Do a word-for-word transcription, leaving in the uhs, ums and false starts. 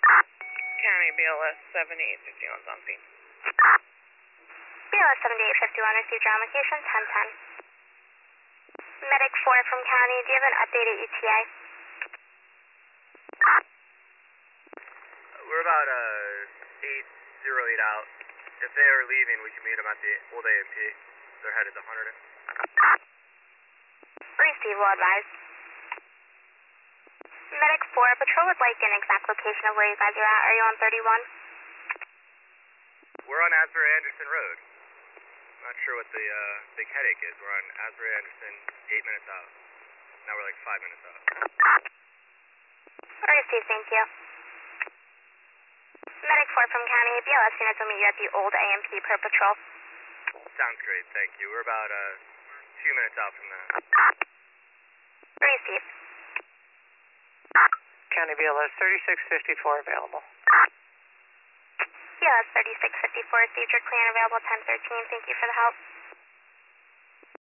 County B L S seventy-eight fifty-one on scene. B L S seventy-eight fifty-one received your location, ten ten. Medic four from County, do you have an updated E T A? We're about uh, eight zero eight out. If they are leaving, we can meet them at the old A M P. They're headed to Hunterdon. Receive, will advise. Medic four, patrol would like an exact location of where you guys are at. Are you on thirty-one? We're on Asbury Anderson Road. Not sure what the uh, big headache is. We're on Asbury Anderson, eight minutes out. Now we're like five minutes out. Receive, thank you. Medic four from County, B L S units will meet you at the old A M P per patrol. Sounds great, thank you. We're about uh, two minutes out from that. Receive. County B L S thirty-six fifty-four available. B L S thirty-six fifty-four received your clear and available ten thirteen. Thank you for the help.